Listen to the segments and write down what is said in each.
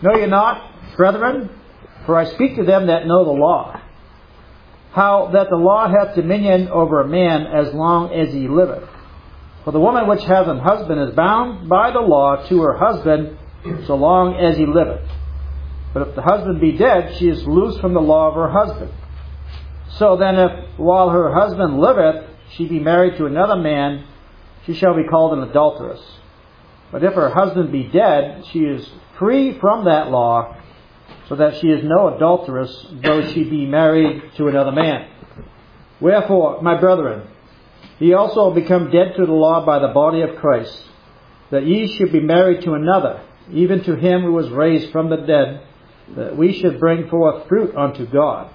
Know ye not, brethren, for I speak to them that know the law, how that the law hath dominion over a man as long as he liveth. For the woman which hath an husband is bound by the law to her husband so long as he liveth. But if the husband be dead, she is loosed from the law of her husband. So then if while her husband liveth she be married to another man, she shall be called an adulteress. But if her husband be dead, she is free from that law, so that she is no adulteress, though she be married to another man. Wherefore, my brethren, ye also become dead to the law by the body of Christ, that ye should be married to another, even to him who was raised from the dead, that we should bring forth fruit unto God.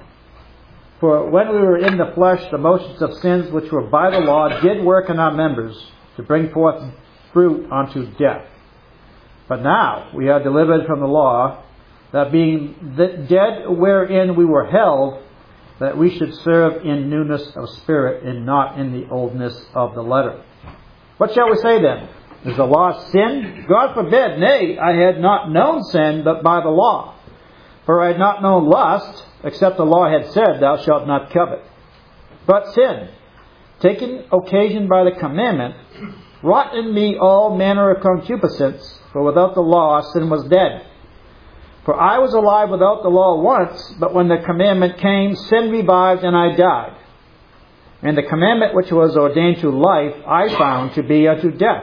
For when we were in the flesh, the motions of sins which were by the law did work in our members, to bring forth fruit unto death. But now we are delivered from the law, that being dead wherein we were held, that we should serve in newness of spirit, and not in the oldness of the letter. What shall we say then? Is the law sin? God forbid. Nay, I had not known sin, but by the law. For I had not known lust, except the law had said, Thou shalt not covet. But sin, taking occasion by the commandment, wrought in me all manner of concupiscence, for without the law sin was dead. For I was alive without the law once, but when the commandment came, sin revived, and I died. And the commandment which was ordained to life, I found to be unto death.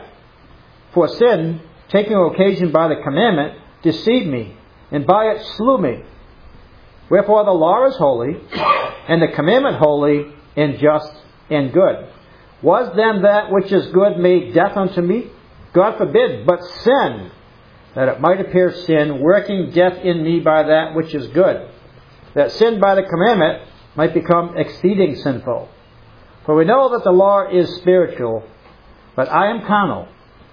For sin, taking occasion by the commandment, deceived me, and by it slew me. Wherefore the law is holy, and the commandment holy, and just, and good. Was then that which is good made death unto me? God forbid, but sin, that it might appear sin, working death in me by that which is good, that sin by the commandment might become exceeding sinful. For we know that the law is spiritual, but I am carnal,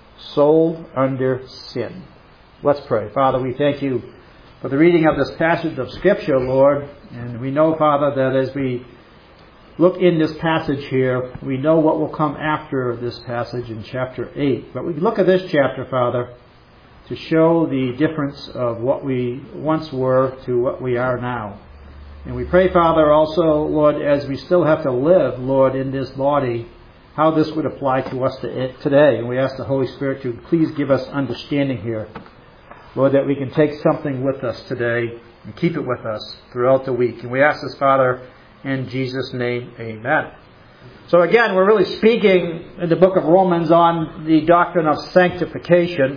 sold under sin. Let's pray. Father, we thank you for the reading of this passage of Scripture, Lord. And we know, Father, that as we look in this passage here, we know what will come after this passage in chapter 8. But we look at this chapter, Father, to show the difference of what we once were to what we are now. And we pray, Father, also, Lord, as we still have to live, Lord, in this body, how this would apply to us today. And we ask the Holy Spirit to please give us understanding here, Lord, that we can take something with us today and keep it with us throughout the week. And we ask this, Father, in Jesus' name, amen. So again, we're really speaking in the book of Romans on the doctrine of sanctification.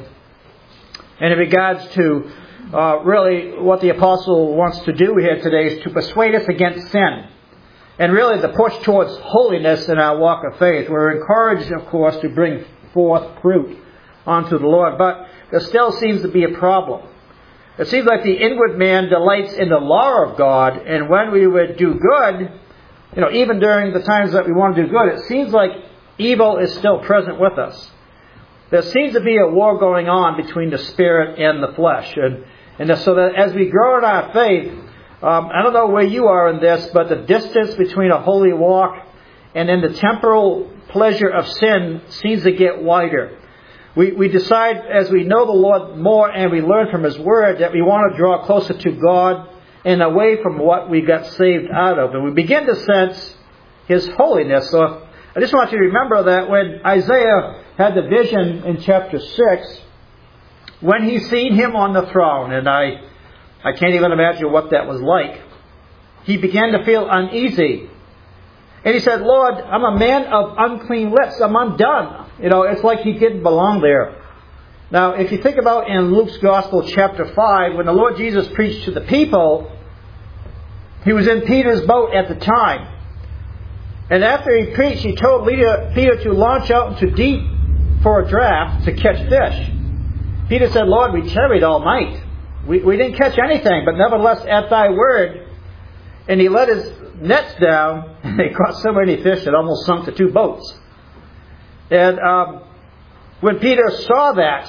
And in regards to really what the apostle wants to do here today is to persuade us against sin. And really the push towards holiness in our walk of faith. We're encouraged, of course, to bring forth fruit unto the Lord. But there still seems to be a problem. It seems like the inward man delights in the law of God. And when we would do good, even during the times that we want to do good, it seems like evil is still present with us. There seems to be a war going on between the spirit and the flesh. And so that as we grow in our faith, I don't know where you are in this, but the distance between a holy walk and then the temporal pleasure of sin seems to get wider. We decide as we know the Lord more and we learn from His Word that we want to draw closer to God and away from what we got saved out of. And we begin to sense His holiness. So I just want you to remember that when Isaiah had the vision in chapter 6, when he seen Him on the throne, and I can't even imagine what that was like, he began to feel uneasy. And he said, Lord, I'm a man of unclean lips. I'm undone. It's like he didn't belong there. Now, if you think about in Luke's Gospel, chapter 5, when the Lord Jesus preached to the people, He was in Peter's boat at the time. And after He preached, He told Peter to launch out into deep for a draft to catch fish. Peter said, Lord, we tarried all night. We didn't catch anything, but nevertheless at Thy word. And he let his nets down, and they caught so many fish that almost sunk the two boats. And when Peter saw that,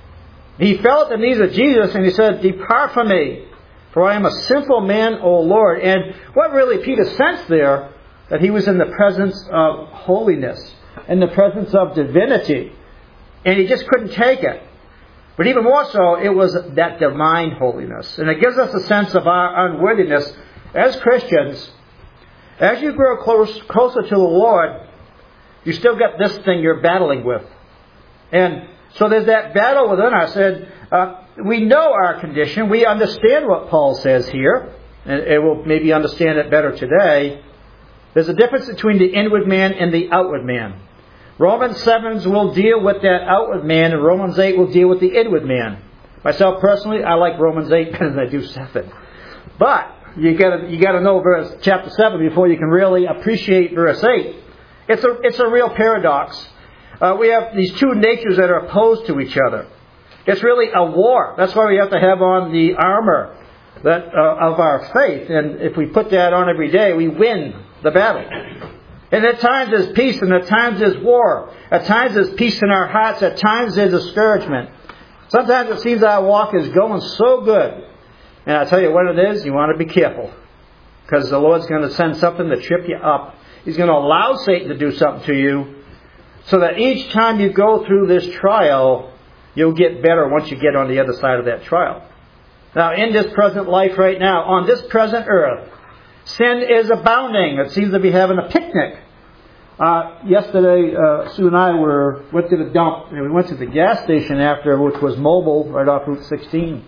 he fell at the knees of Jesus and he said, Depart from me, for I am a sinful man, O Lord. And what really Peter sensed there, that he was in the presence of holiness, in the presence of divinity. And he just couldn't take it. But even more so, it was that divine holiness. And it gives us a sense of our unworthiness as Christians. As you grow closer to the Lord, you still got this thing you're battling with. And so there's that battle within us. And we know our condition. We understand what Paul says here. And we'll maybe understand it better today. There's a difference between the inward man and the outward man. Romans 7 will deal with that outward man, and Romans 8 will deal with the inward man. Myself personally, I like Romans 8 better than I do 7. But you got to know chapter 7 before you can really appreciate verse 8. It's a real paradox. We have these two natures that are opposed to each other. It's really a war. That's why we have to have on the armor of our faith. And if we put that on every day, we win the battle. And at times there's peace, and at times there's war. At times there's peace in our hearts. At times there's discouragement. Sometimes it seems our walk is going so good. And I tell you what it is, you want to be careful. Because the Lord's going to send something to trip you up. He's going to allow Satan to do something to you, so that each time you go through this trial, you'll get better once you get on the other side of that trial. Now, in this present life right now, on this present earth, sin is abounding. It seems to be having a picnic. Yesterday, Sue and I went to the dump. And we went to the gas station after, which was Mobile, right off Route 16.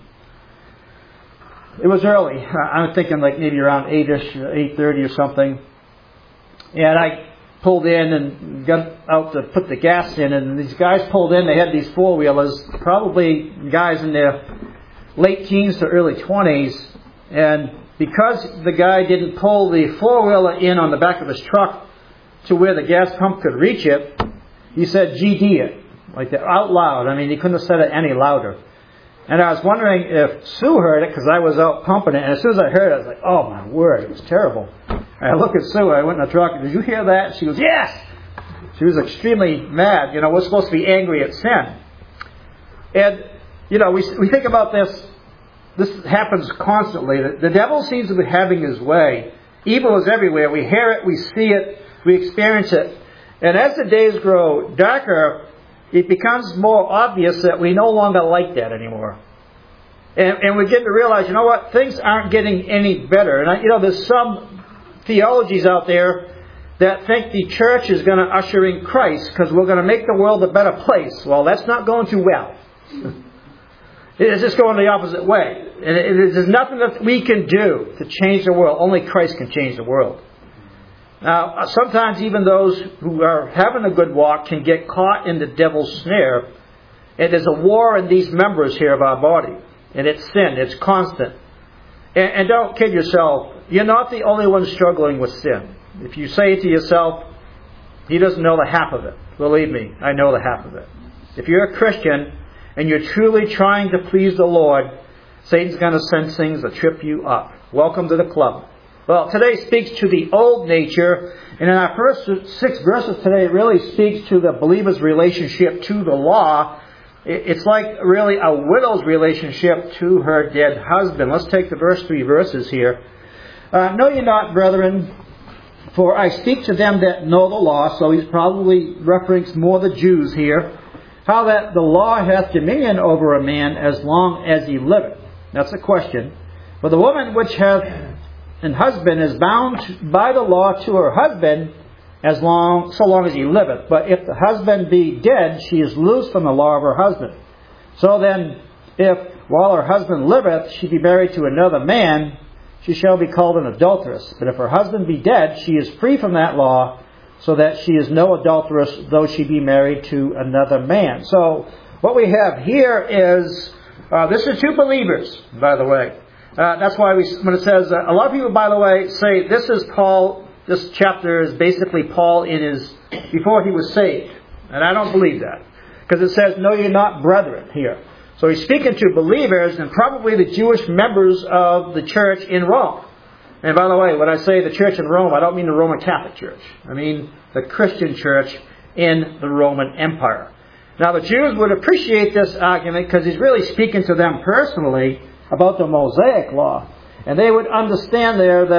It was early. I'm thinking like maybe around 8-ish, 8:30 or something. And I pulled in and got out to put the gas in. And these guys pulled in. They had these four-wheelers, probably guys in their late teens to early 20s. And because the guy didn't pull the four-wheeler in on the back of his truck to where the gas pump could reach it, he said, GD it, like that, out loud. I mean, he couldn't have said it any louder. And I was wondering if Sue heard it, because I was out pumping it. And as soon as I heard it, I was like, oh my word, it was terrible. And I looked at Sue, I went in the truck, did you hear that? She goes, yes! She was extremely mad. You know, we're supposed to be angry at sin. And, you know, we think about this. This happens constantly. The devil seems to be having his way. Evil is everywhere. We hear it, we see it, we experience it. And as the days grow darker, it becomes more obvious that we no longer like that anymore. And we get to realize, you know what, things aren't getting any better. And there's some theologies out there that think the church is going to usher in Christ because we're going to make the world a better place. Well, that's not going too well. It's just going the opposite way. And there's nothing that we can do to change the world. Only Christ can change the world. Now, sometimes even those who are having a good walk can get caught in the devil's snare. And there's a war in these members here of our body. And it's sin. It's constant. And don't kid yourself. You're not the only one struggling with sin. If you say to yourself, he doesn't know the half of it. Believe me, I know the half of it. If you're a Christian and you're truly trying to please the Lord, Satan's going to send things to trip you up. Welcome to the club. Well, today speaks to the old nature. And in our first 6 verses today, it really speaks to the believer's relationship to the law. It's like really a widow's relationship to her dead husband. Let's take the first 3 verses here. Know ye not, brethren, for I speak to them that know the law. So he's probably referencing more the Jews here. How that the law hath dominion over a man as long as he liveth. That's a question. For the woman which hath an husband is bound by the law to her husband so long as he liveth. But if the husband be dead, she is loosed from the law of her husband. So then, if while her husband liveth, she be married to another man, she shall be called an adulteress. But if her husband be dead, she is free from that law, so that she is no adulteress, though she be married to another man. So, what we have here is, this is 2 believers, by the way. That's why when it says, a lot of people, by the way, say this is Paul, this chapter is basically Paul before he was saved. And I don't believe that. Because it says, know ye not, brethren, here. So he's speaking to believers and probably the Jewish members of the church in Rome. And by the way, when I say the church in Rome, I don't mean the Roman Catholic Church. I mean the Christian church in the Roman Empire. Now the Jews would appreciate this argument because he's really speaking to them personally about the Mosaic law. And they would understand there that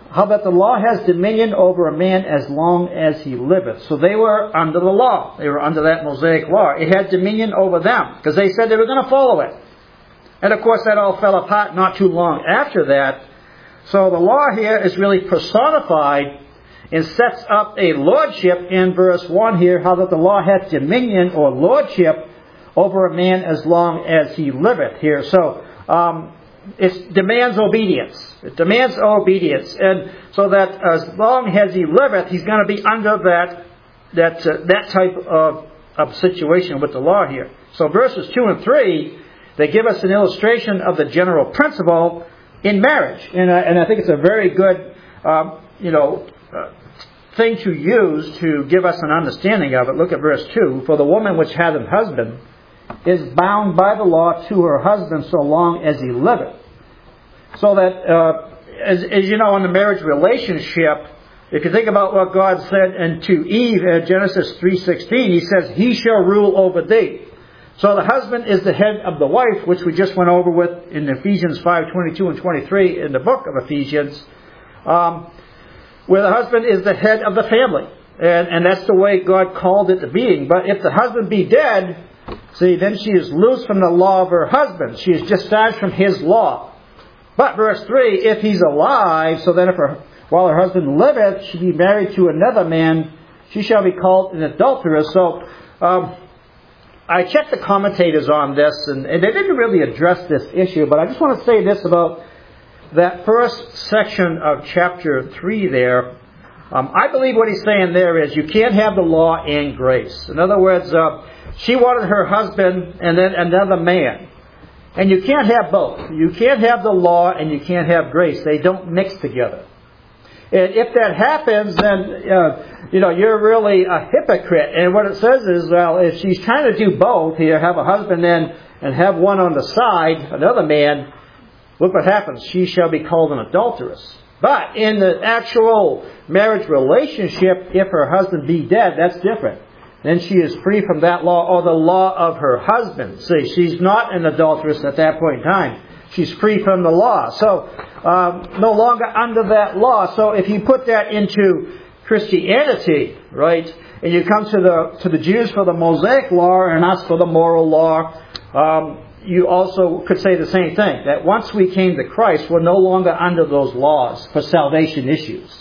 how that the law has dominion over a man as long as he liveth. So they were under the law. They were under that Mosaic law. It had dominion over them because they said they were going to follow it. And of course that all fell apart not too long after that. So the law here is really personified and sets up a lordship in verse 1 here, how that the law hath dominion or lordship over a man as long as he liveth here. So it demands obedience. It demands obedience. And so that as long as he liveth, he's going to be under that type of situation with the law here. So verses 2 and 3, they give us an illustration of the general principle in marriage. And I think it's a very good, thing to use to give us an understanding of it. Look at verse 2. For the woman which hath an husband is bound by the law to her husband so long as he liveth. So that, as you know, in the marriage relationship, if you think about what God said unto Eve in Genesis 3:16, He says, He shall rule over thee. So the husband is the head of the wife, which we just went over with in Ephesians 5:22 and 23 in the book of Ephesians, where the husband is the head of the family. And that's the way God called it to being. But if the husband be dead, see, then she is loose from the law of her husband. She is discharged from his law. But verse 3, if he's alive, so then while her husband liveth, she be married to another man, she shall be called an adulteress. So I checked the commentators on this, and they didn't really address this issue, but I just want to say this about that first section of chapter 3 there. I believe what he's saying there is you can't have the law and grace. In other words, she wanted her husband and then another man. And you can't have both. You can't have the law and you can't have grace. They don't mix together. And if that happens, then you're really a hypocrite. And what it says is, well, if she's trying to do both here, have a husband and have one on the side, another man, look what happens. She shall be called an adulteress. But in the actual marriage relationship, if her husband be dead, that's different. Then she is free from that law or the law of her husband. See, she's not an adulteress at that point in time. She's free from the law. So, no longer under that law. So if you put that into Christianity, right, and you come to the Jews for the Mosaic law and us for the moral law, you also could say the same thing. That once we came to Christ, we're no longer under those laws for salvation issues.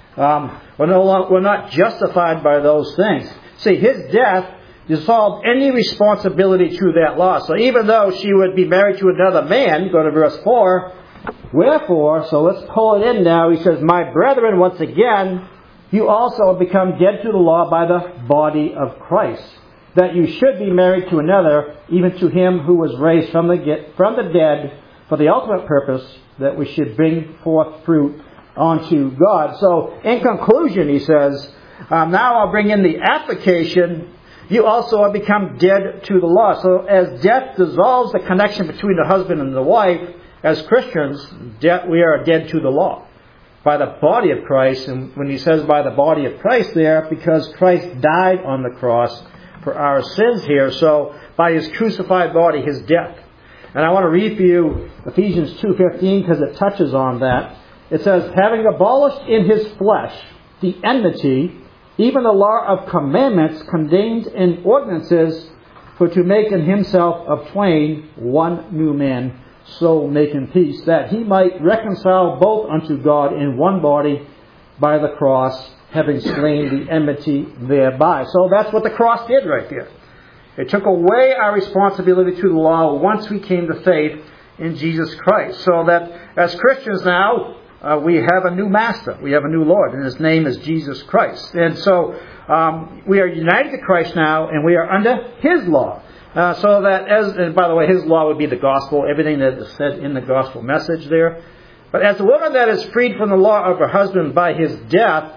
We're not justified by those things. See, His death dissolved any responsibility to that law. So even though she would be married to another man, go to verse 4, wherefore, so let's pull it in now, he says, my brethren, once again, you also have become dead to the law by the body of Christ, that you should be married to another, even to him who was raised from the dead, for the ultimate purpose, that we should bring forth fruit unto God. So, in conclusion, he says, now I'll bring in the application. You also have become dead to the law. So as death dissolves the connection between the husband and the wife, as Christians, we are dead to the law by the body of Christ. And when he says by the body of Christ there, because Christ died on the cross for our sins here. So by His crucified body, His death. And I want to read for you Ephesians 2:15 because it touches on that. It says, having abolished in His flesh the enmity, even the law of commandments contained in ordinances, for to make in Himself of twain one new man, so making peace, that He might reconcile both unto God in one body by the cross, having slain the enmity thereby. So that's what the cross did right there. It took away our responsibility to the law once we came to faith in Jesus Christ. So that as Christians now, we have a new master. We have a new Lord, and His name is Jesus Christ. And so we are united to Christ now, and we are under His law. So that and by the way, His law would be the gospel, everything that is said in the gospel message there. But as a woman that is freed from the law of her husband by his death,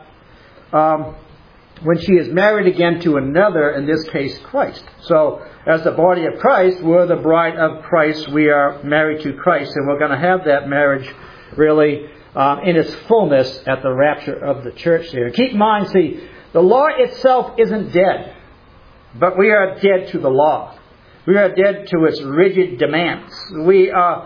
when she is married again to another, in this case Christ. So as the body of Christ, we're the bride of Christ. We are married to Christ, and we're going to have that marriage really in its fullness at the rapture of the church there. Keep in mind, see, the law itself isn't dead, but we are dead to the law. We are dead to its rigid demands. We are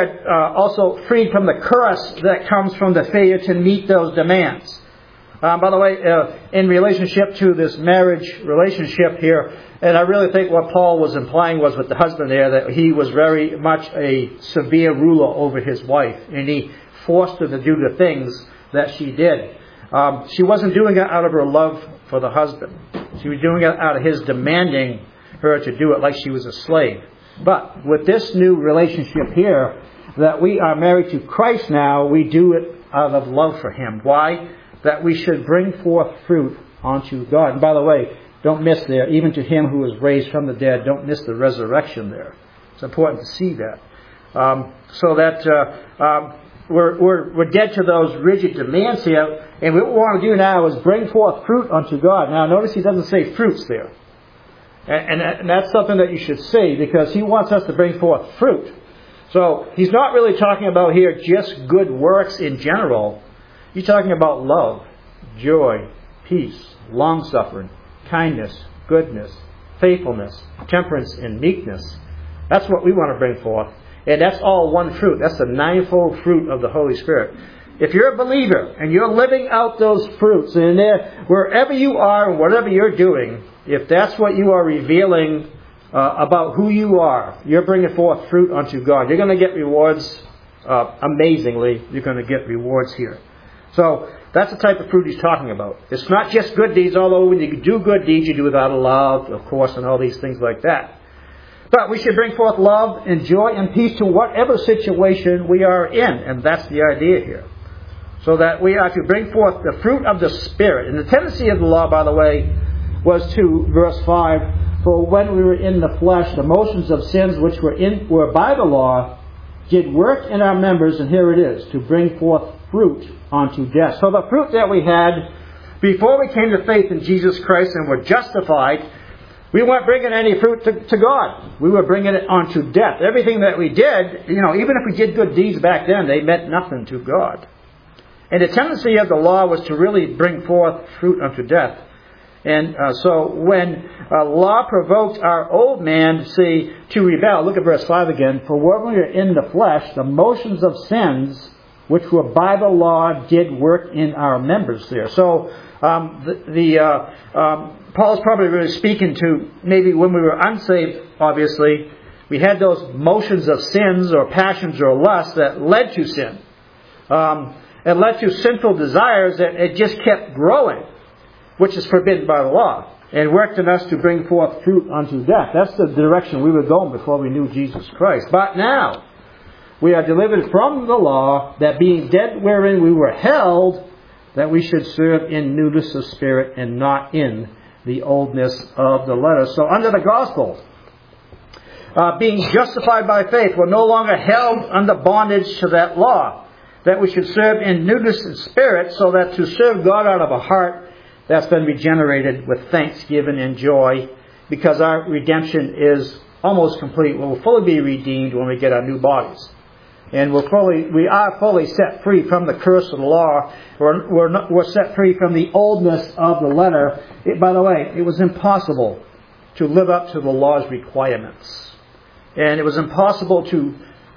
also freed from the curse that comes from the failure to meet those demands. By the way, in relationship to this marriage relationship here, and I really think what Paul was implying was with the husband there, that he was very much a severe ruler over his wife, and he forced her to do the things that she did. She wasn't doing it out of her love for the husband. She was doing it out of his demanding her to do it like she was a slave. But with this new relationship here, that we are married to Christ now, we do it out of love for Him. Why? That we should bring forth fruit unto God. And by the way, don't miss there, even to Him who was raised from the dead, don't miss the resurrection there. It's important to see that. So that we're dead to those rigid demands here. And what we want to do now is bring forth fruit unto God. Now notice He doesn't say fruits there. And that's something that you should see, because He wants us to bring forth fruit. So He's not really talking about here just good works in general. He's talking about love, joy, peace, long-suffering, kindness, goodness, faithfulness, temperance, and meekness. That's what we want to bring forth. And that's all one fruit. That's the ninefold fruit of the Holy Spirit. If you're a believer and you're living out those fruits, and wherever you are and whatever you're doing, if that's what you are revealing about who you are, you're bringing forth fruit unto God. You're going to get rewards amazingly. You're going to get rewards here. So that's the type of fruit He's talking about. It's not just good deeds, although when you do good deeds, you do it out of love, of course, and all these things like that. But we should bring forth love and joy and peace to whatever situation we are in. And that's the idea here. So that we are to bring forth the fruit of the Spirit. And the tendency of the law, by the way, was to, verse 5, for when we were in the flesh, the motions of sins which were by the law did work in our members, and here it is, to bring forth fruit unto death. So the fruit that we had before we came to faith in Jesus Christ and were justified, we weren't bringing any fruit to God. We were bringing it unto death. Everything that we did, even if we did good deeds back then, they meant nothing to God. And the tendency of the law was to really bring forth fruit unto death. And so when law provoked our old man, to rebel, look at verse 5 again, for when we were in the flesh, the motions of sins which were by the law did work in our members there. So Paul's probably really speaking to maybe when we were unsaved, obviously, we had those motions of sins or passions or lusts that led to sin. It led to sinful desires that it just kept growing, which is forbidden by the law, and worked in us to bring forth fruit unto death. That's the direction we were going before we knew Jesus Christ. But now, we are delivered from the law, that being dead wherein we were held, that we should serve in newness of spirit and not in the oldness of the letter. So under the gospel, being justified by faith, we're no longer held under bondage to that law, that we should serve in newness of spirit, so that to serve God out of a heart that's been regenerated with thanksgiving and joy, because our redemption is almost complete. We'll fully be redeemed when we get our new bodies. And we are fully set free from the curse of the law. We're set free from the oldness of the letter. By the way, it was impossible to live up to the law's requirements. And it was impossible to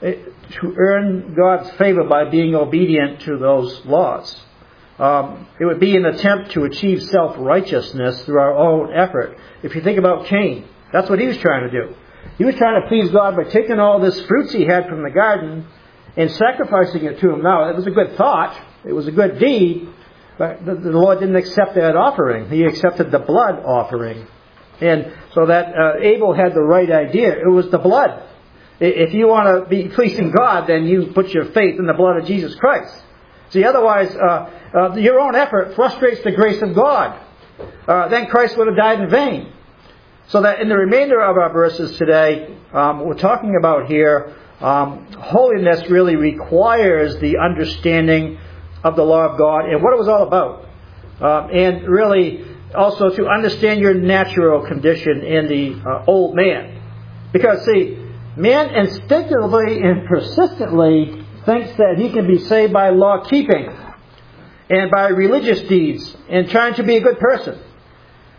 earn God's favor by being obedient to those laws. It would be an attempt to achieve self-righteousness through our own effort. If you think about Cain, that's what he was trying to do. He was trying to please God by taking all this fruits he had from the garden and sacrificing it to Him. Now, it was a good thought. It was a good deed. But the Lord didn't accept that offering. He accepted the blood offering. And so that Abel had the right idea. It was the blood. If you want to be pleasing God, then you put your faith in the blood of Jesus Christ. See, otherwise, your own effort frustrates the grace of God. Then Christ would have died in vain. So that in the remainder of our verses today, we're talking about here, holiness really requires the understanding of the law of God and what it was all about. And really also to understand your natural condition in the old man. Because, see, man instinctively and persistently thinks that he can be saved by law keeping and by religious deeds and trying to be a good person.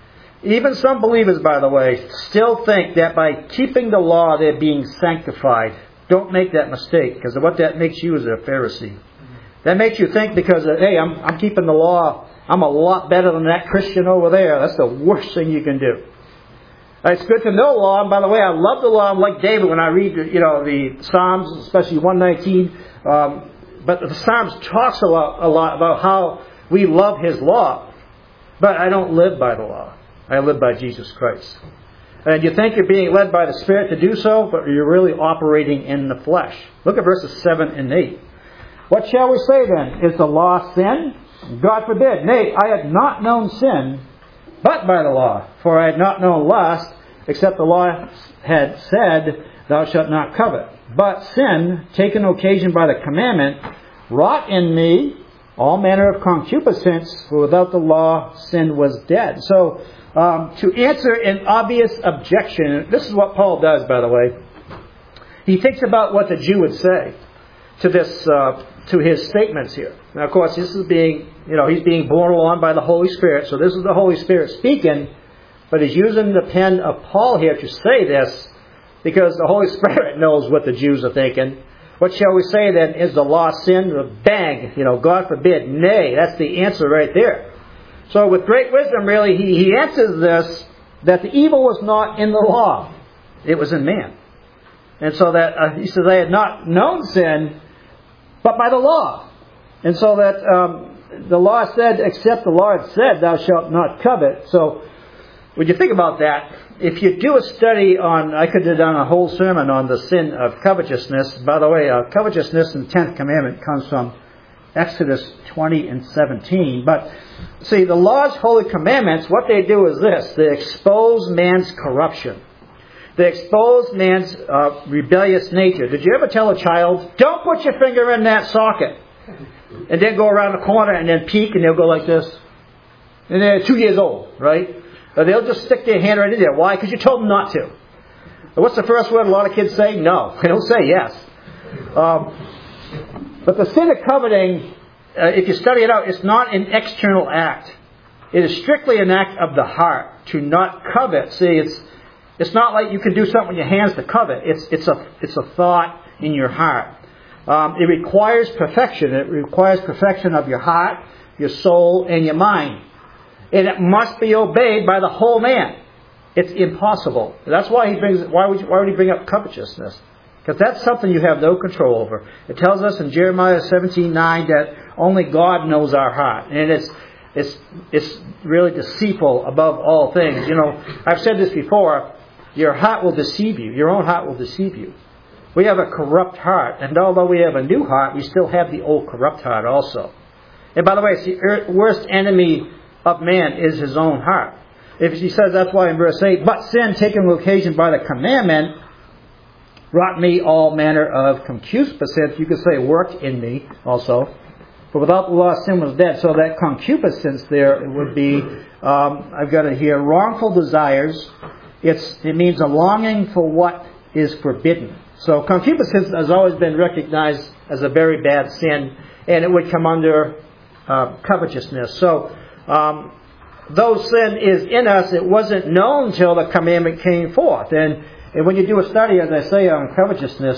Even some believers, by the way, still think that by keeping the law they're being sanctified. Don't make that mistake, because what that makes you is a Pharisee. That makes you think because, hey, I'm keeping the law, I'm a lot better than that Christian over there. That's the worst thing you can do. It's good to know law, and by the way, I love the law. I'm like David when I read, the Psalms, especially 119. But the Psalms talks a lot about how we love His law. But I don't live by the law. I live by Jesus Christ. And you think you're being led by the Spirit to do so, but you're really operating in the flesh. Look at verses 7 and 8. What shall we say then? Is the law sin? God forbid. Nay, I had not known sin, but by the law. For I had not known lust, except the law had said, Thou shalt not covet. But sin, taken occasion by the commandment, wrought in me all manner of concupiscence, for without the law sin was dead. So, to answer an obvious objection, this is what Paul does, by the way. He thinks about what the Jew would say to this, to his statements here. Now, of course, this is being, he's being borne along by the Holy Spirit. So this is the Holy Spirit speaking, but he's using the pen of Paul here to say this because the Holy Spirit knows what the Jews are thinking. What shall we say then? Is the law sin? Bang! God forbid. Nay, that's the answer right there. So with great wisdom, really, he answers this, that the evil was not in the law. It was in man. And so that, he says, they had not known sin, but by the law. And so that the law said, except the Lord said, Thou shalt not covet. So when you think about that, if you do a study on, I could have done a whole sermon on the sin of covetousness. By the way, covetousness in the 10th commandment comes from Exodus 20 and 17. But see, the law's holy commandments, what they do is this. They expose man's corruption. They expose man's rebellious nature. Did you ever tell a child, don't put your finger in that socket? And then go around the corner and then peek and they'll go like this. And they're 2 years old, right? Or they'll just stick their hand right in there. Why? Because you told them not to. What's the first word a lot of kids say? No. They don't say yes. But the sin of coveting, if you study it out, it's not an external act. It is strictly an act of the heart to not covet. See, it's not like you can do something with your hands to covet. It's a thought in your heart. It requires perfection. It requires perfection of your heart, your soul, and your mind. And it must be obeyed by the whole man. It's impossible. That's why why would he bring up covetousness? Because that's something you have no control over. It tells us in Jeremiah 17:9 that only God knows our heart. And it's really deceitful above all things. I've said this before. Your heart will deceive you. Your own heart will deceive you. We have a corrupt heart. And although we have a new heart, we still have the old corrupt heart also. And by the way, it's the worst enemy of man is his own heart. If he says, that's why in verse 8, but sin taken occasion by the commandment wrought me all manner of concupiscence. You could say worked in me also. But without the law, sin was dead. So that concupiscence there would be, I've got it here, wrongful desires. It means a longing for what is forbidden. So concupiscence has always been recognized as a very bad sin, and it would come under covetousness. So though sin is in us, it wasn't known till the commandment came forth. And when you do a study, as I say, on covetousness,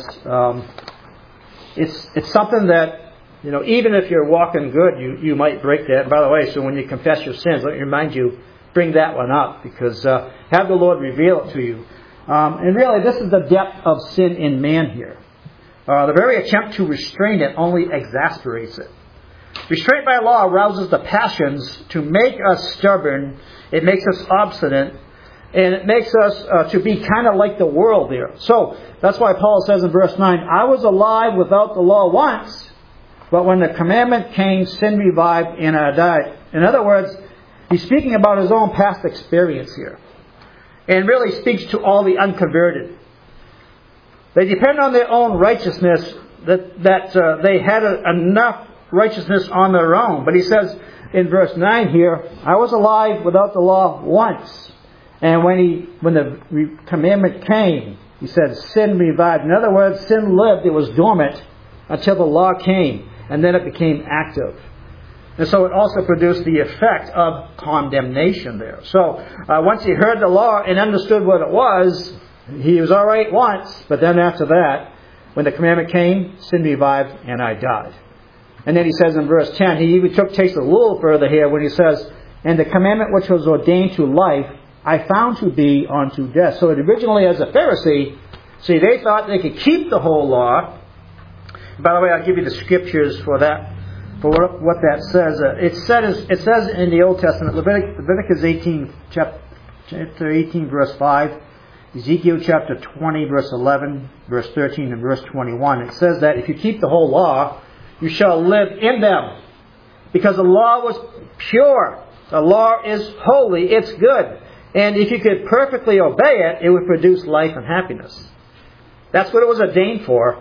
it's something that, even if you're walking good, you might break that. And by the way, so when you confess your sins, let me remind you, bring that one up, because have the Lord reveal it to you. And really, this is the depth of sin in man here. The very attempt to restrain it only exasperates it. Restraint by law arouses the passions to make us stubborn. It makes us obstinate. And it makes us to be kind of like the world there. So, that's why Paul says in verse 9, I was alive without the law once, but when the commandment came, sin revived and I died. In other words, he's speaking about his own past experience here. And really speaks to all the unconverted. They depend on their own righteousness, that they had enough righteousness on their own. But he says in verse 9 here, I was alive without the law once. And when the commandment came, he said, sin revived. In other words, sin lived, it was dormant until the law came. And then it became active. And so it also produced the effect of condemnation there. So once he heard the law and understood what it was, he was all right once, but then after that, when the commandment came, sin revived and I died. And then he says in verse 10, he even takes it a little further here when he says, and the commandment which was ordained to life, I found to be unto death. So originally as a Pharisee, see, they thought they could keep the whole law. By the way, I'll give you the scriptures for that, for what that says. It says in the Old Testament, Leviticus 18, chapter 18, verse 5, Ezekiel chapter 20, verse 11, verse 13, and verse 21. It says that if you keep the whole law, you shall live in them. Because the law was pure. The law is holy. It's good. And if you could perfectly obey it, it would produce life and happiness. That's what it was ordained for.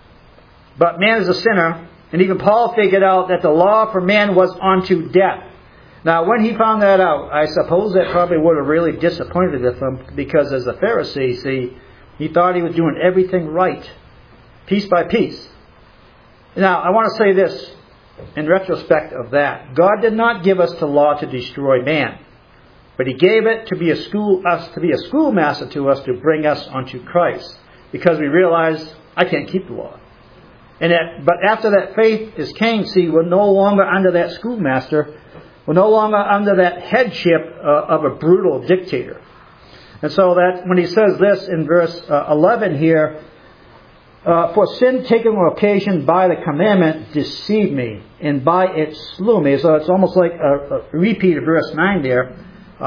But man is a sinner. And even Paul figured out that the law for man was unto death. Now, when he found that out, I suppose that probably would have really disappointed him, because as a Pharisee, see, he thought he was doing everything right, piece by piece. Now, I want to say this in retrospect of that. God did not give us the law to destroy man, but He gave it to be a schoolmaster to us, to bring us unto Christ, because we realized I can't keep the law. But after that faith is came, see, we're no longer under that schoolmaster. We're no longer under that headship of a brutal dictator. And so that when he says this in verse 11 here, for sin taken occasion by the commandment deceived me, and by it slew me. So it's almost like a repeat of verse 9 there.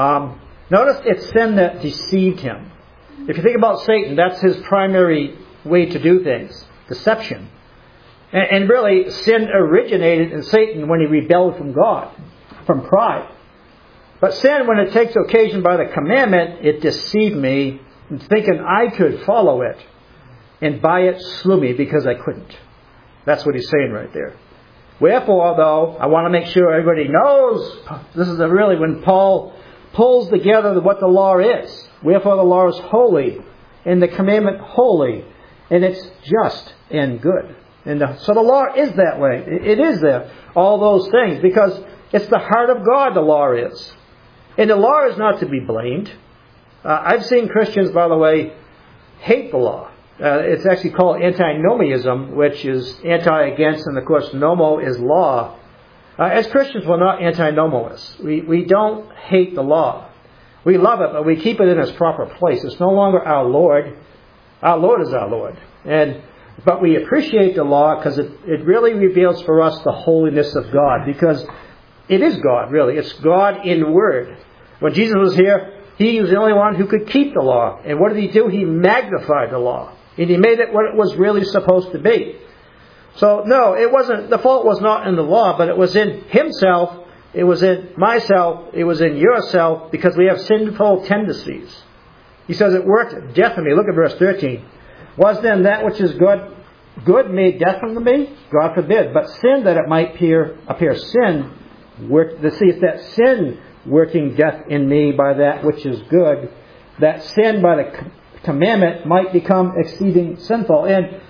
Notice it's sin that deceived him. If you think about Satan, that's his primary way to do things. Deception. And really, sin originated in Satan when he rebelled from God, from pride. But sin, when it takes occasion by the commandment, it deceived me, thinking I could follow it. And by it slew me, because I couldn't. That's what he's saying right there. Wherefore, though, I want to make sure everybody knows, this is really when Paul pulls together what the law is. Wherefore the law is holy, and the commandment holy, and it's just and good. And so the law is that way. It is there. All those things. Because it's the heart of God, the law is. And the law is not to be blamed. I've seen Christians, by the way, hate the law. It's actually called antinomianism, which is anti-against, and of course nomo is law. As Christians, we're not antinomalists. We don't hate the law. We love it, but we keep it in its proper place. It's no longer our Lord. Our Lord is our Lord. But we appreciate the law because it really reveals for us the holiness of God. Because it is God, really. It's God in word. When Jesus was here, He was the only one who could keep the law. And what did He do? He magnified the law. And He made it what it was really supposed to be. So, no, it wasn't. The fault was not in the law, but it was in Himself. It was in myself. It was in yourself, because we have sinful tendencies. He says it worked death in me. Look at verse 13. Was then that which is good made death unto me? God forbid. But sin, that it might appear sin, it's that sin working death in me by that which is good, that sin by the commandment might become exceeding sinful. And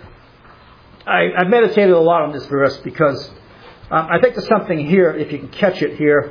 I've meditated a lot on this verse, because I think there's something here, if you can catch it here.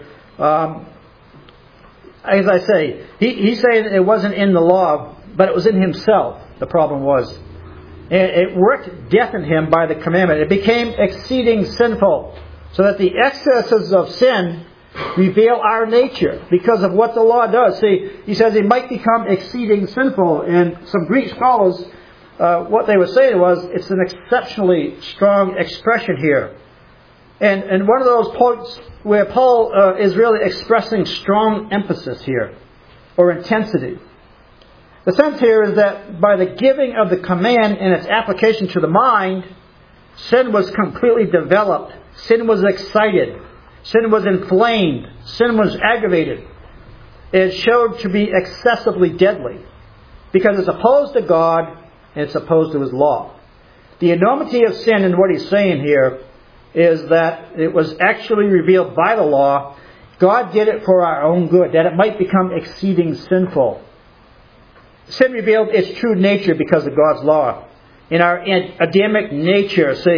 As I say, he's saying it wasn't in the law, but it was in himself, the problem was. And it worked death in him by the commandment. It became exceeding sinful, so that the excesses of sin reveal our nature because of what the law does. See, he says it might become exceeding sinful. And some Greek scholars, what they were saying was, it's an exceptionally strong expression here. And one of those points where Paul is really expressing strong emphasis here, or intensity. The sense here is that by the giving of the command and its application to the mind, sin was completely developed. Sin was excited. Sin was inflamed. Sin was aggravated. It showed to be excessively deadly, because it's opposed to God and it's opposed to His law. The enormity of sin, and what he's saying here, is that it was actually revealed by the law. God did it for our own good, that it might become exceeding sinful. Sin revealed its true nature because of God's law. In our Adamic nature, see,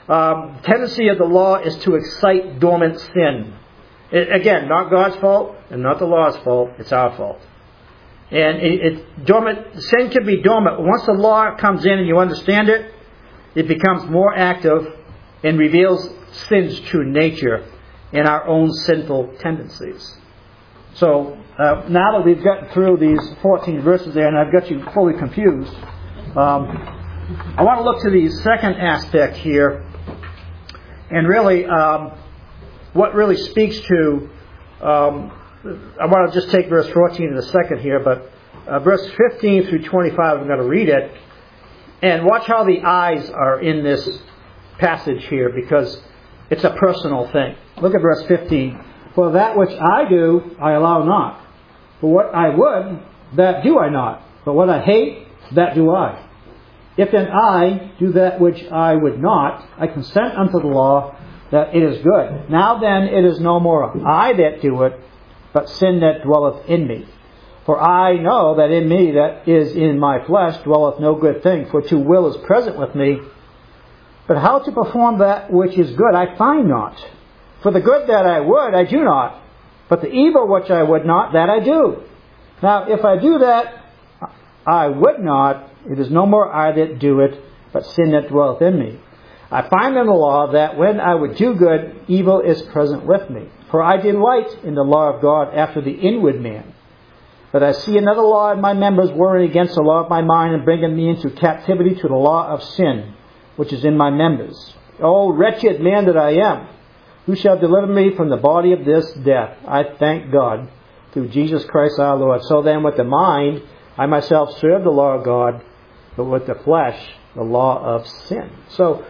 tendency of the law is to excite dormant sin. Again, not God's fault and not the law's fault. It's our fault. And sin can be dormant. Once the law comes in and you understand it, it becomes more active and reveals sin's true nature and our own sinful tendencies. So now that we've gotten through these 14 verses there, and I've got you fully confused, I want to look to the second aspect here, and really what really speaks to, I want to just take verse 14 in a second here, but verse 15 through 25, I'm going to read it, and watch how the eyes are in this passage here, because it's a personal thing. Look at verse 15. For that which I do, I allow not. For what I would, that do I not. But what I hate, that do I. If then I do that which I would not, I consent unto the law that it is good. Now then it is no more I that do it, but sin that dwelleth in me. For I know that in me that is in my flesh dwelleth no good thing, for to will is present with me. But how to perform that which is good I find not. For the good that I would, I do not. But the evil which I would not, that I do. Now, if I do that I would not, it is no more I that do it, but sin that dwelleth in me. I find in the law that when I would do good, evil is present with me. For I delight in the law of God after the inward man. But I see another law in my members, warring against the law of my mind, and bringing me into captivity to the law of sin, which is in my members. O wretched man that I am! Who shall deliver me from the body of this death? I thank God through Jesus Christ our Lord. So then with the mind, I myself serve the law of God, but with the flesh, the law of sin. So,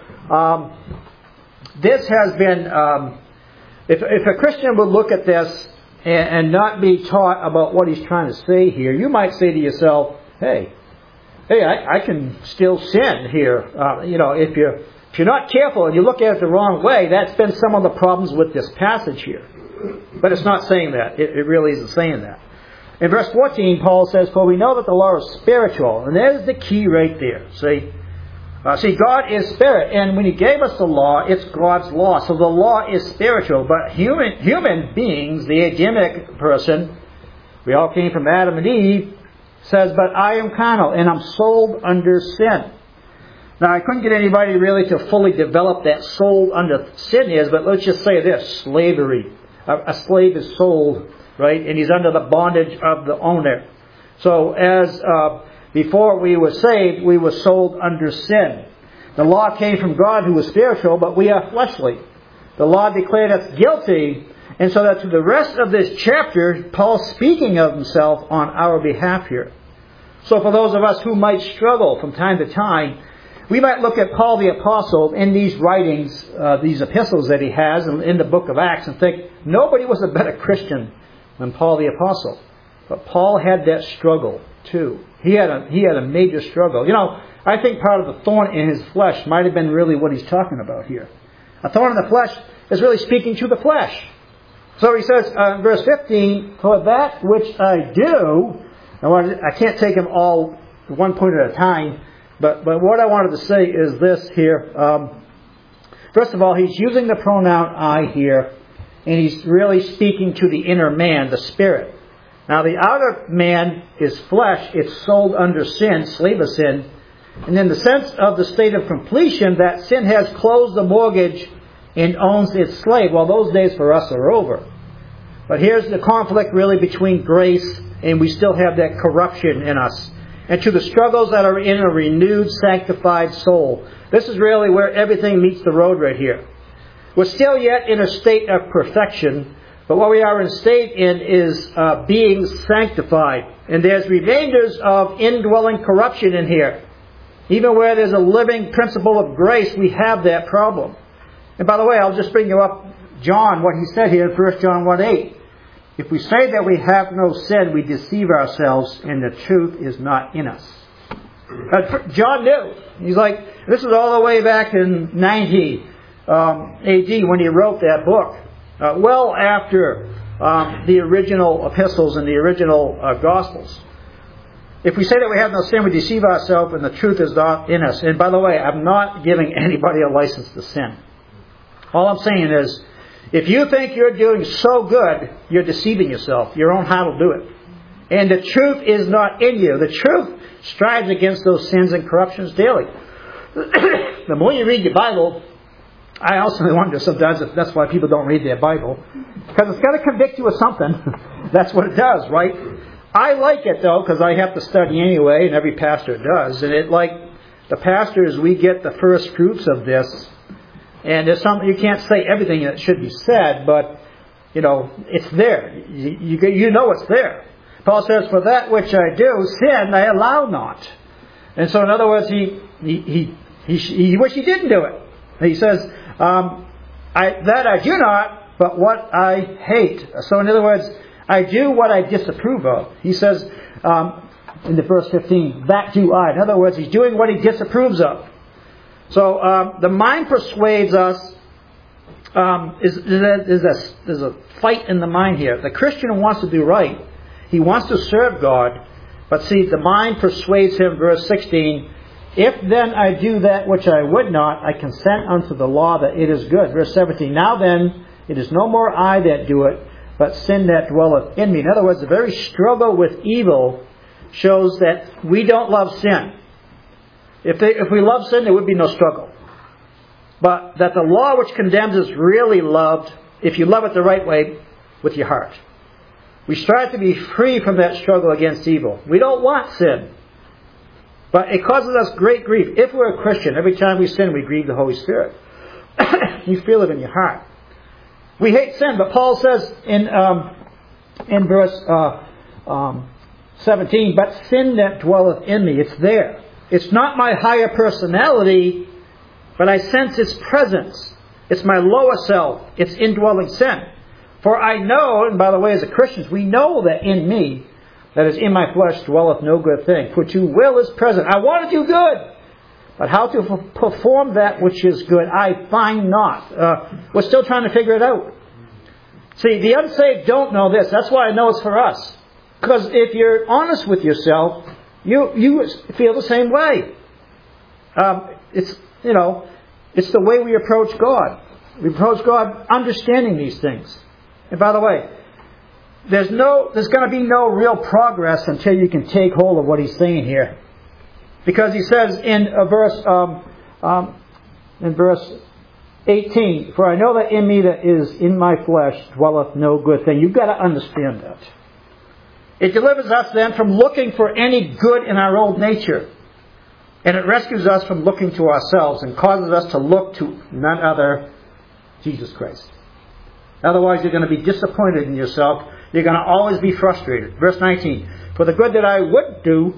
this has been, if a Christian would look at this and not be taught about what he's trying to say here, you might say to yourself, hey, I can still sin here. If you're not careful and you look at it the wrong way, that's been some of the problems with this passage here. But it's not saying that. It really isn't saying that. In verse 14, Paul says, for we know that the law is spiritual. And there's the key right there. See, God is spirit. And when He gave us the law, it's God's law. So the law is spiritual. But human beings, the Adamic person, we all came from Adam and Eve, says, but I am carnal and I'm sold under sin. Now, I couldn't get anybody really to fully develop that sold under sin is, but let's just say this, slavery. A slave is sold, right? And he's under the bondage of the owner. So as before we were saved, we were sold under sin. The law came from God who was spiritual, but we are fleshly. The law declared us guilty, and so that through the rest of this chapter, Paul's speaking of himself on our behalf here. So for those of us who might struggle from time to time, we might look at Paul the Apostle in these writings, these epistles that he has in the book of Acts, and think, nobody was a better Christian than Paul the Apostle. But Paul had that struggle too. He had a major struggle. I think part of the thorn in his flesh might have been really what he's talking about here. A thorn in the flesh is really speaking to the flesh. So he says, verse 15, for that which I do, I can't take them all one point at a time, but what I wanted to say is this here. First of all, he's using the pronoun I here, and he's really speaking to the inner man, the spirit. Now, the outer man is flesh. It's sold under sin, slave of sin. And in the sense of the state of completion, that sin has closed the mortgage and owns its slave. Well, those days for us are over. But here's the conflict really between grace, and we still have that corruption in us, and to the struggles that are in a renewed, sanctified soul. This is really where everything meets the road right here. We're still yet in a state of perfection, but what we are in state in is being sanctified. And there's remainders of indwelling corruption in here. Even where there's a living principle of grace, we have that problem. And by the way, I'll just bring you up John, what he said here in 1 John 1:8. If we say that we have no sin, we deceive ourselves, and the truth is not in us. John knew. He's like, this is all the way back in 90 AD when he wrote that book. Well after the original epistles and the original Gospels. If we say that we have no sin, we deceive ourselves and the truth is not in us. And by the way, I'm not giving anybody a license to sin. All I'm saying is, if you think you're doing so good, you're deceiving yourself. Your own heart will do it. And the truth is not in you. The truth strives against those sins and corruptions daily. The more you read your Bible, I also wonder sometimes if that's why people don't read their Bible. Because it's got to convict you of something. That's what it does, right? I like it, though, because I have to study anyway, and every pastor does. And it, like the pastors, we get the first fruits of this. And there's something, you can't say everything that should be said, but, you know, it's there. You know it's there. Paul says, for that which I do, sin I allow not. And so in other words, he wish he didn't do it. He says, that I do not, but what I hate. So in other words, I do what I disapprove of. He says, in the verse 15, that do I. In other words, he's doing what he disapproves of. So the mind persuades us. There's a fight in the mind here. The Christian who wants to do right, he wants to serve God, but see, the mind persuades him, verse 16, if then I do that which I would not, I consent unto the law that it is good. Verse 17, now then, it is no more I that do it, but sin that dwelleth in me. In other words, the very struggle with evil shows that we don't love sin. If we love sin, there would be no struggle. But that the law which condemns is really loved if you love it the right way with your heart. We strive to be free from that struggle against evil. We don't want sin. But it causes us great grief. If we're a Christian, every time we sin, we grieve the Holy Spirit. You feel it in your heart. We hate sin, but Paul says in verse 17, but sin that dwelleth in me, it's there. It's not my higher personality, but I sense its presence. It's my lower self. It's indwelling sin. For I know, and by the way, as a Christians, we know that in me, that is in my flesh, dwelleth no good thing. For to will is present. I want to do good, but how to perform that which is good, I find not. We're still trying to figure it out. See, the unsaved don't know this. That's why I know it's for us. Because if you're honest with yourself, you feel the same way. It's the way we approach God. We approach God understanding these things. And by the way, there's going to be no real progress until you can take hold of what he's saying here. Because he says in verse 18, for I know that in me that is in my flesh dwelleth no good thing. You've got to understand that. It delivers us then from looking for any good in our old nature. And it rescues us from looking to ourselves and causes us to look to none other, Jesus Christ. Otherwise, you're going to be disappointed in yourself. You're going to always be frustrated. Verse 19, for the good that I would do,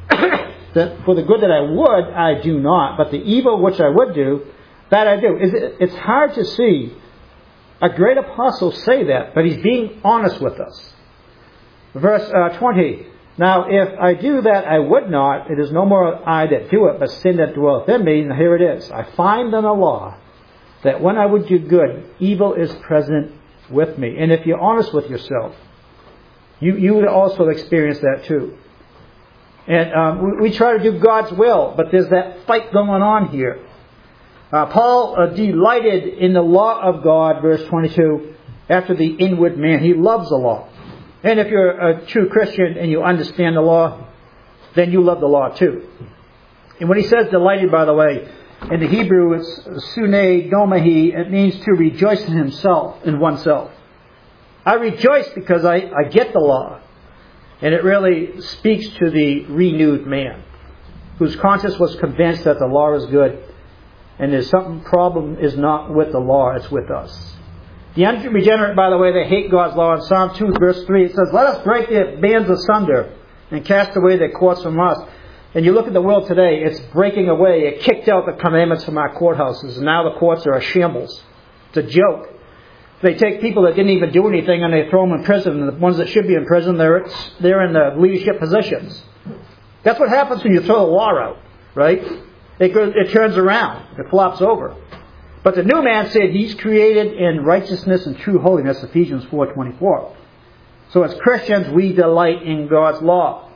I do not, but the evil which I would do, that I do. It's hard to see a great apostle say that, but he's being honest with us. Verse 20, now if I do that I would not, it is no more I that do it, but sin that dwelleth in me. And here it is. I find in the law that when I would do good, evil is present with me. And if you're honest with yourself, you would also experience that too. And we try to do God's will, but there's that fight going on here. Paul delighted in the law of God, verse 22, after the inward man. He loves the law. And if you're a true Christian and you understand the law, then you love the law too. And when he says delighted, by the way, in the Hebrew it's sunei domahi. It means to rejoice in himself, in oneself. I rejoice because I get the law. And it really speaks to the renewed man, whose conscience was convinced that the law is good. And there's something problem is not with the law, it's with us. The unregenerate, by the way, they hate God's law. In Psalm 2, verse 3, it says, let us break their bands asunder and cast away their courts from us. And you look at the world today, it's breaking away. It kicked out the commandments from our courthouses. And now the courts are a shambles. It's a joke. They take people that didn't even do anything and they throw them in prison. And the ones that should be in prison, they're in the leadership positions. That's what happens when you throw the law out, right? It turns around. It flops over. But the new man said he's created in righteousness and true holiness, Ephesians 4:24. So as Christians, we delight in God's law.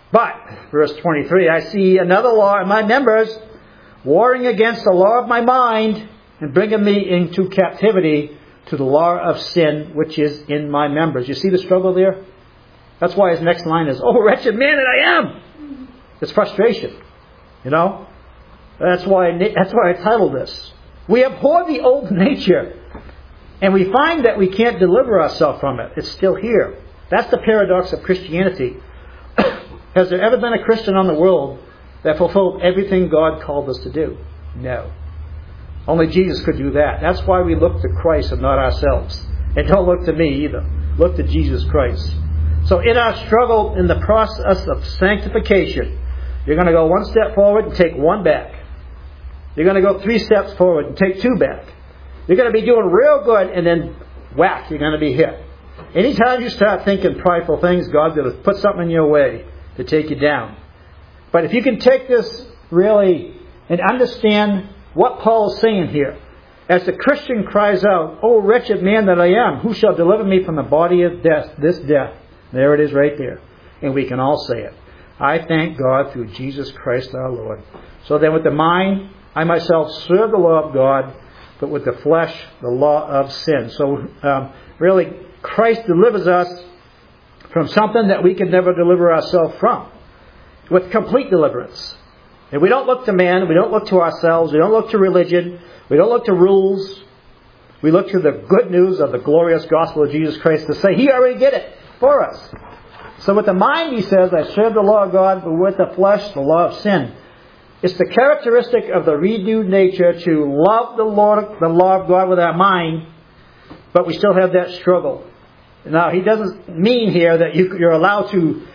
But, verse 23, I see another law in my members, warring against the law of my mind, and bringing me into captivity to the law of sin, which is in my members. You see the struggle there? That's why his next line is, oh, wretched man that I am! It's frustration. You know? That's why I titled this. We abhor the old nature, and we find that we can't deliver ourselves from it. It's still here. That's the paradox of Christianity. Has there ever been a Christian on the world that fulfilled everything God called us to do? No. Only Jesus could do that. That's why we look to Christ and not ourselves. And don't look to me either. Look to Jesus Christ. So in our struggle in the process of sanctification, you're going to go one step forward and take one back. You're going to go 3 steps forward and take 2 back. You're going to be doing real good and then whack, you're going to be hit. Anytime you start thinking prideful things, God's going to put something in your way to take you down. But if you can take this really and understand what Paul is saying here, as the Christian cries out, "Oh, wretched man that I am, who shall deliver me from the body of death, this death?" There it is right there. And we can all say it. I thank God through Jesus Christ our Lord. So then with the mind, I myself serve the law of God, but with the flesh, the law of sin. So really, Christ delivers us from something that we can never deliver ourselves from, with complete deliverance. And we don't look to man, we don't look to ourselves, we don't look to religion, we don't look to rules. We look to the good news of the glorious gospel of Jesus Christ to say, He already did it for us. So with the mind, he says, I serve the law of God, but with the flesh, the law of sin. It's the characteristic of the renewed nature to love the law of God with our mind, but we still have that struggle. Now, he doesn't mean here that you're allowed to,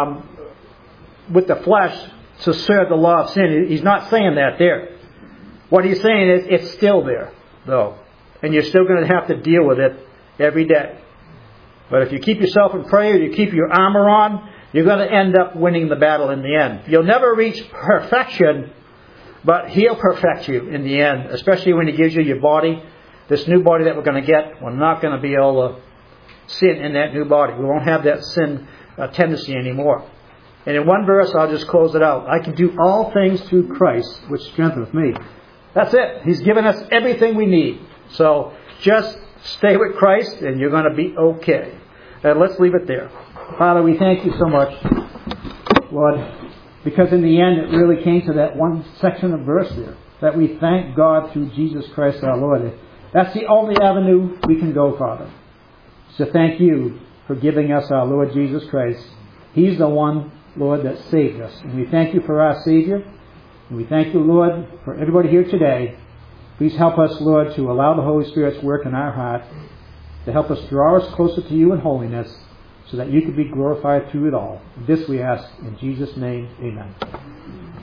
with the flesh, to serve the law of sin. He's not saying that there. What he's saying is it's still there, though. And you're still going to have to deal with it every day. But if you keep yourself in prayer, you keep your armor on, you're going to end up winning the battle in the end. You'll never reach perfection, but He'll perfect you in the end, especially when He gives you your body. This new body that we're going to get, we're not going to be able to sin in that new body. We won't have that sin tendency anymore. And in one verse, I'll just close it out. I can do all things through Christ, which strengtheneth me. That's it. He's given us everything we need. So just stay with Christ and you're going to be okay. Let's leave it there. Father, we thank you so much, Lord, because in the end it really came to that one section of verse there, that we thank God through Jesus Christ our Lord. That's the only avenue we can go, Father. So thank you for giving us our Lord Jesus Christ. He's the one, Lord, that saved us. And we thank you for our Savior. And we thank you, Lord, for everybody here today. Please help us, Lord, to allow the Holy Spirit's work in our heart to help us draw us closer to you in holiness so that you could be glorified through it all. This we ask in Jesus' name. Amen.